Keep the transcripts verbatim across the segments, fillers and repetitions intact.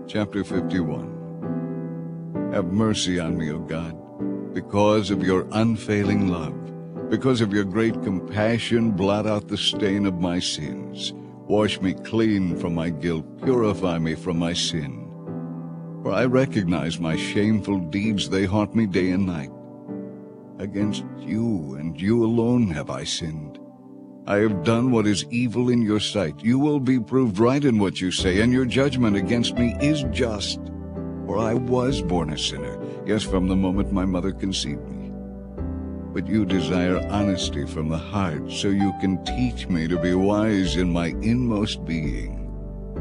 Chapter fifty-one. Have mercy on me, O God, because of your unfailing love. Because of your great compassion, blot out the stain of my sins. Wash me clean from my guilt. Purify me from my sin. For I recognize my shameful deeds. They haunt me day and night. Against you and you alone have I sinned. I have done what is evil in your sight. You will be proved right in what you say, and your judgment against me is just. For I was born a sinner, yes, from the moment my mother conceived me. But you desire honesty from the heart, so you can teach me to be wise in my inmost being.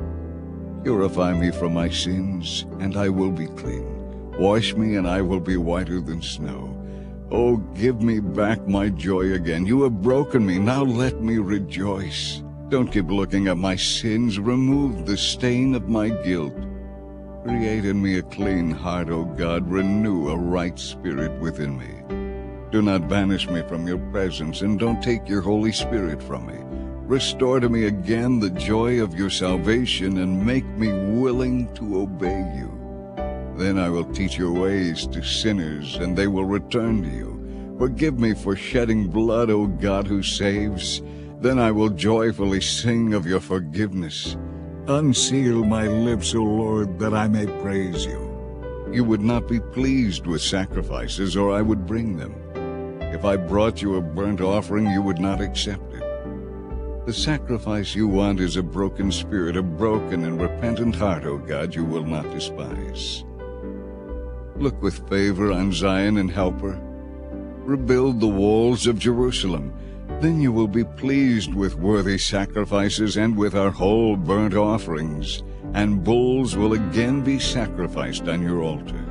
Purify me from my sins, and I will be clean. Wash me, and I will be whiter than snow. Oh, give me back my joy again. You have broken me, now let me rejoice. Don't keep looking at my sins. Remove the stain of my guilt. Create in me a clean heart, O God. Renew a right spirit within me. Do not banish me from your presence, and don't take your Holy Spirit from me. Restore to me again the joy of your salvation, and make me willing to obey you. Then I will teach your ways to sinners, and they will return to you. Forgive me for shedding blood, O God who saves. Then I will joyfully sing of your forgiveness. Unseal my lips, O Lord, that I may praise you. You would not be pleased with sacrifices, or I would bring them. If I brought you a burnt offering, you would not accept it. The sacrifice you want is a broken spirit, a broken and repentant heart, O God, you will not despise. Look with favor on Zion and help her. Rebuild the walls of Jerusalem. Then you will be pleased with worthy sacrifices and with our whole burnt offerings, and bulls will again be sacrificed on your altar.